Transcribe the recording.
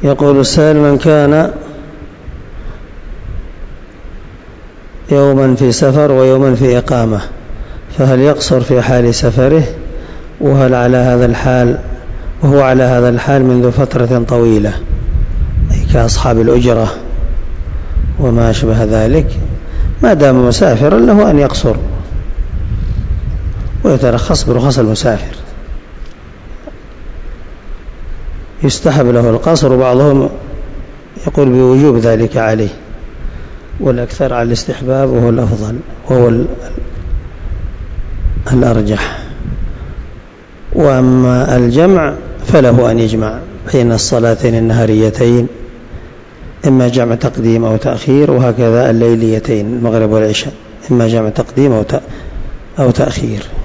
يقول السائل: من كان يوما في سفر ويوما في إقامة فهل يقصر في حال سفره وهو على هذا الحال منذ فترة طويلة، أي كأصحاب الأجرة وما أشبه ذلك؟ ما دام مسافرا له أن يقصر ويترخص برخص المسافر، يستحب له القصر، وبعضهم يقول بوجوب ذلك عليه، والأكثر على الاستحباب وهو الأفضل وهو الأرجح. وأما الجمع فله أن يجمع بين الصلاتين النهاريتين، إما جمع تقديم أو تأخير، وهكذا الليليتين المغرب والعشاء إما جمع تقديم أو تأخير.